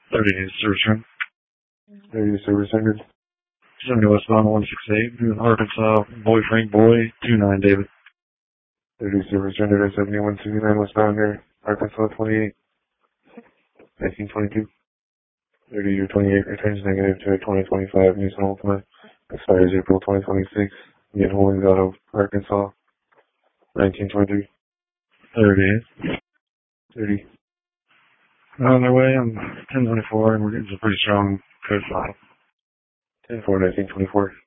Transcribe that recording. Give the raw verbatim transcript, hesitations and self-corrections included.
thirty days service term. thirty service ended. seventy westbound one six eight, Arkansas, Boy Frank Boy, two nine David. thirty service ended at seventy-one sixty-nine westbound here, Arkansas twenty-eight, nineteen twenty-two. thirty year twenty-eight returns negative to a twenty twenty-five Nissan Altima. Expires April twenty twenty-six. Get holdings out of Arkansas. nineteen twenty-three. thirty. thirty. On their way on ten twenty-four, and we're getting some pretty strong code file. ten four nineteen twenty-four.